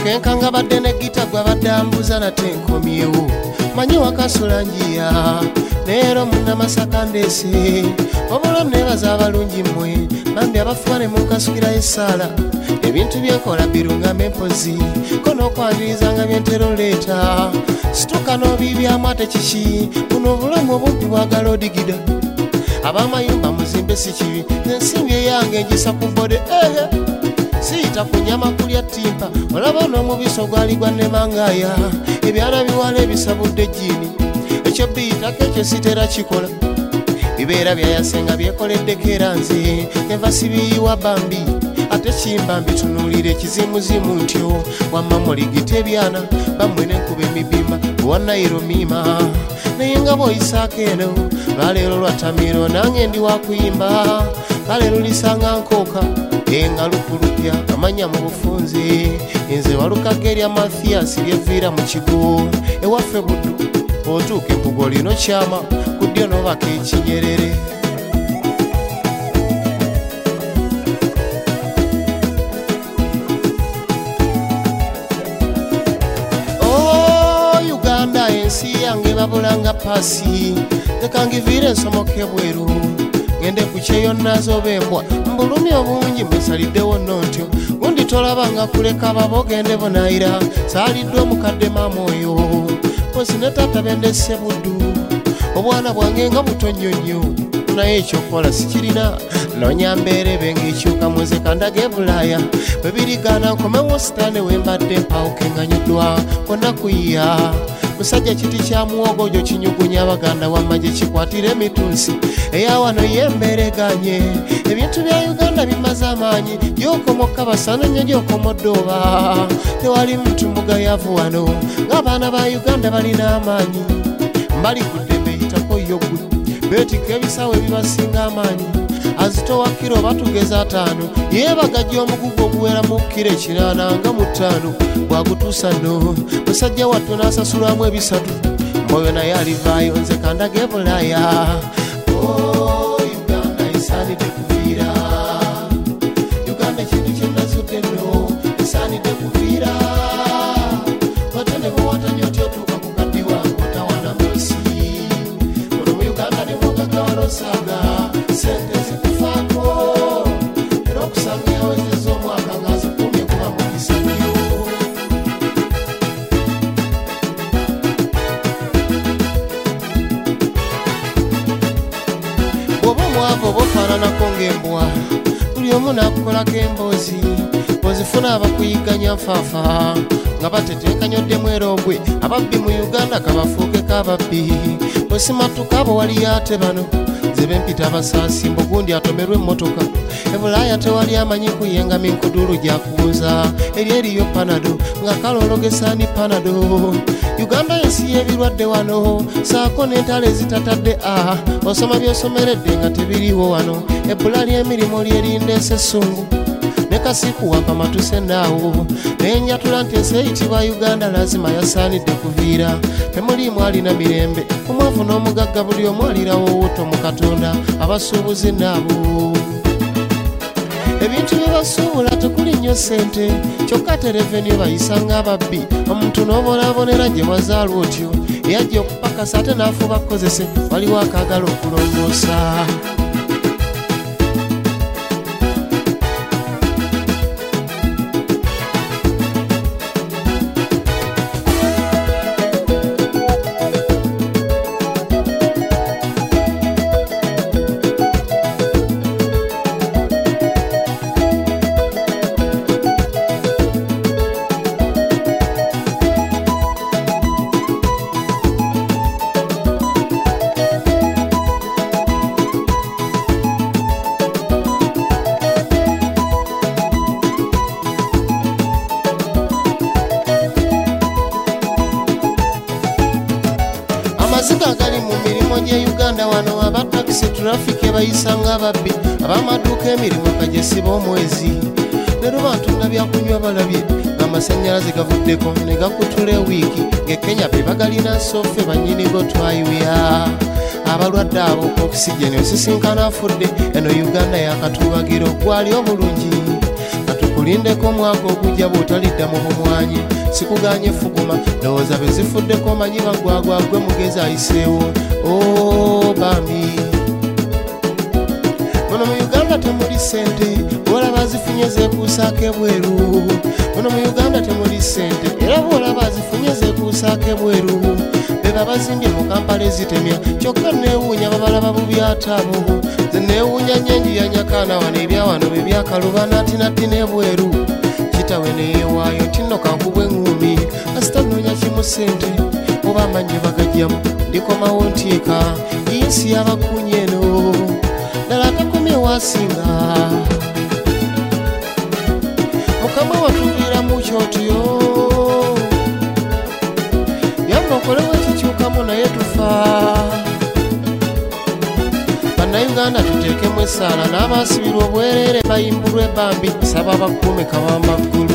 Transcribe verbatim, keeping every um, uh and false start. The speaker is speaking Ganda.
kenkanga badde ne gita gwa badambuza nate nkomyewo manyi wakasula njiya neero munnamasaka ndeese obulamu nebaza abalungi mmwe bambi abafuba ne munkasukira essaala ebintu byenkola birungama empozi ko n'okwaniriza nga byentero leeta situka n'obibyamu ate kiki buno obulamu obumpi bwagala odigida abamayumba muzimbe si kibi nensimbi eyange njisa ku bode ehe siyita ku nyama kulya ttimpa olaba n'omubiso gwali gwa nemangaya ebyana biwala ebisabudde jjiini ekyo biyitako ekyo sitera kikola bibeera byayasenga byekoleddeko era nze neva sibiyiwa bambi ate kimba mbitunuulira ekizimuzimu ntyo wamma muligita ebyana bammwe nenkuba emibimba owanayiro miima naye nga bw'oyisaako eno lwaleero lwatamiro nange ndi wakuyimba kaleero lisanga nkooka enga lukulupya amanya mu bufunze nze walukaga erya mathiyasi lyeviira mu kigo ewaffe buddu otuuka empugo lino kyama ku ddyo n'obaka ekinyerere oh Uganda ensi yange babulanga pasi tekangiviire ensomoke bweru ngende ku kyeyo nazoba embwa mbulumi obungi mwesaliddewo nnontyo gundi tolabanga kuleka babogende bonayira saaliddwe omukadde maama oyo posi ne taata bendesse buddu obwana bwange nga buto nnyo nnyo naye ekyokola sikirina noonya mbeerebe ng'ekyuka mweze kandaga e bulaaya bwe birigana nkomewo sitaane wembadde mpawukenganyuddwa konna kuyiya musajja kiti kya muwogo gyo kinyugunya abaganda wamma gye kikwatira emitunsi eyawano yembeereganye ebintu bya Uganda bimaze amaanyi gyokomoka basana nnyo gyokomodde oba tewali muntu mugayavu wano ng'abaana ba Uganda balina amaanyi mbali ku ddembe yitako yogwe beetikka ebisawo ebibasinga amaanyi azitowa kiro batugeza ataano yeebagajja omugugu oguwera mu kiro ekiraana nga mu ttaano bwagutuusa nno musajja wattu n'asasulwamu ebisatu mwoyo naye alivaayo nze kandaga e bulaaya oh Uganda esaanidde kuviira Uganda ekintu kye nazudde nno esaanidde kuviira wate ne bwewatanya otya otuuka ku kaddiwa otawana munsi ono mu Uganda ne bwogagawalosaaga sente zikufaako era okusanga yawezeza omwaka ng'azikumye kuba mu kisanyo bw'oba omwavu oba ofaananako ng'embwa buli omu n'akukolako emboozi bw'ozifuna abakuyigganya nfaafa nga bateteekanyoddemu erogwe ababbi mu Uganda kabafuukeko ababbi bwesimatuka abo waliyo ate bano zebempita abasaasi mbugundi atomerwe emmotoka e bulaaya tewali amanyi kuyenga minkudulu gyakuwuza eri eriyo panado nga kalologesaani panado Uganda ensi y'ebirwadde wano saako n'entalo ezitatadde a osoma byosomeredde nga tebiriwo wano ebbula ly'emirimu lyerindeese essungu ne kasikuwapa matuse naawo nenjatula nti ensi eyitibwa Uganda lazima yasaanidde kuviira temuliimu alina mirembe omwavu n'omugagga buli omu alirawo owuto mu Katonda abasuubuzi naabo ebintu bye basuubula tekuli nnyo ssente kyokka te reveni bayisanga ababbi omuntu n'obonaabonera gye wazaalwa otyo eyajja okupakasa ate n'afuba kukozese waliwo akaagala okulongoosa amaziga agali mu mirimu gye Uganda wano abatakisi traffic bayisanga ababbi abamaduuka emirimu kagesiba omwezi leero bantunda byakunywa balabye ng'amasannyalaze gavuddeko ne gakutula ewiiki ng'ekenya be bagalina sofe bannyini go twayuya abalwadde abo okisigeni osisinkana afudde eno Uganda yakatubagiro gwali obulungi katukola kulindeko omwaka okujja bw'otalidda mu bumwanyi sikuganye fuguma ndowooza be zifuddeko manyi bagwagwa gwe mugezi ayiseewo o bambi muno mu Uganda temuli ssente bw'olaba zifunye zeekuusaako ebweru muno mu Uganda temuli ssente era bw'olaba zifunye zeekuusaako ebweru beba bazimbye mu Kampala ezitemya kyokka neewuunya babalaba bubyatabo nze neewuunya nnyenju ya Nyakaana wano ebyawano bye byakalubana tinatina ebweru kitawe neyeewaayo tinno kankubwa eŋŋumi kasita nnoonya kimu ssente oba amanyi bagajjamu ndikomawo ntyeka ensi y'abakunya eno ddala takomye waasinga mukama watuviiramu kyotyo yamba okolewo ekikyukamu naye tufa bannayuganda tuteekemu essaala n'abaasibirwa obwereere bayimbulwa ebambi saba bakuume kawambaggulu